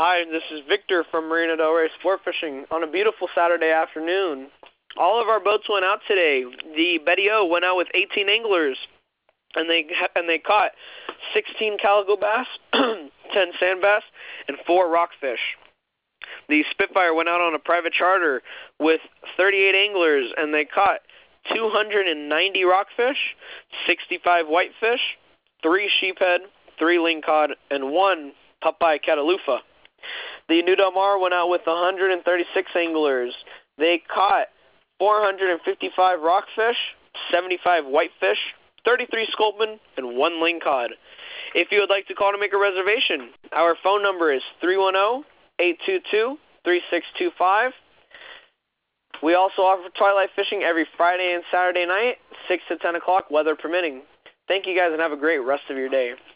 Hi, this is Victor from Marina Del Rey Sport Fishing on a beautiful Saturday afternoon. All of our boats went out today. The Betty O went out with 18 anglers, and they caught 16 calico bass, 10 sand bass, and 4 rockfish. The Spitfire went out on a private charter with 38 anglers, and they caught 290 rockfish, 65 whitefish, 3 sheephead, 3 lingcod, and 1 Popeye catalufa. The New Del Mar went out with 136 anglers. They caught 455 rockfish, 75 whitefish, 33 sculpin, and 1 lingcod. If you would like to call to make a reservation, our phone number is 310-822-3625. We also offer twilight fishing every Friday and Saturday night, 6 to 10 o'clock, weather permitting. Thank you guys and have a great rest of your day.